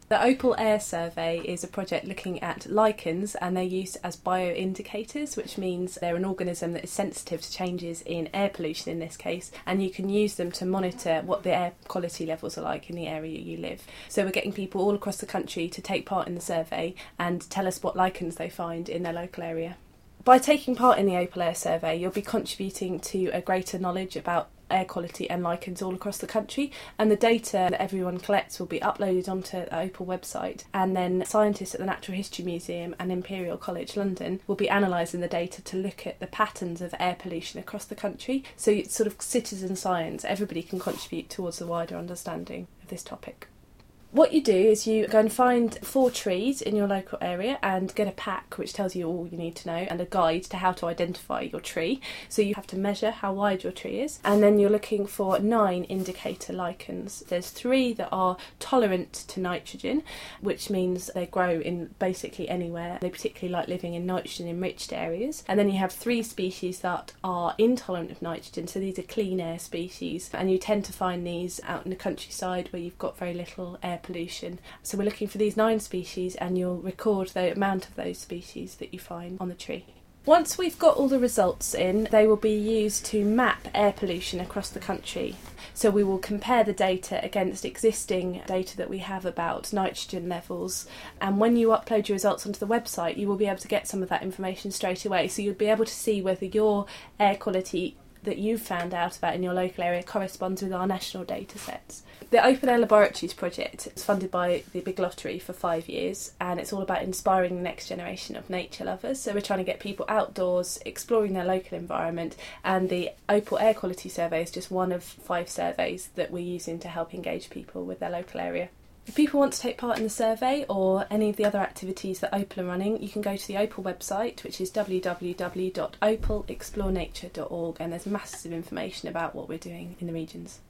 The Opal Air Survey is a project looking at lichens, and they're used as bioindicators, which means they're an organism that is sensitive to changes in air pollution in this case, and you can use them to monitor what the air quality levels are like in the area you live. So we're getting people all across the country to take part in the survey and tell us what lichens they find in their local area. By taking part in the Opal Air Survey, you'll be contributing to a greater knowledge about air quality and lichens all across the country, and the data that everyone collects will be uploaded onto the Opal website, and then scientists at the Natural History Museum and Imperial College London will be analysing the data to look at the patterns of air pollution across the country. So it's sort of citizen science, everybody can contribute towards a wider understanding of this topic. What you do is you go and find 4 trees in your local area and get a pack which tells you all you need to know and a guide to how to identify your tree. So you have to measure how wide your tree is, and then you're looking for 9 indicator lichens. There's 3 that are tolerant to nitrogen, which means they grow in basically anywhere. They particularly like living in nitrogen enriched areas. And then you have 3 species that are intolerant of nitrogen, so these are clean air species, and you tend to find these out in the countryside where you've got very little air pollution. So we're looking for these 9 species, and you'll record the amount of those species that you find on the tree. Once we've got all the results in, they will be used to map air pollution across the country. So we will compare the data against existing data that we have about nitrogen levels, and when you upload your results onto the website, you will be able to get some of that information straight away. So you'll be able to see whether your air quality that you've found out about in your local area corresponds with our national data sets. The Open Air Laboratories project is funded by the Big Lottery for 5 years, and it's all about inspiring the next generation of nature lovers. So we're trying to get people outdoors, exploring their local environment, and the Opal Air Quality Survey is just one of 5 surveys that we're using to help engage people with their local area. If people want to take part in the survey or any of the other activities that Opal are running, you can go to the Opal website, which is www.opalexplorenature.org, and there's massive information about what we're doing in the regions.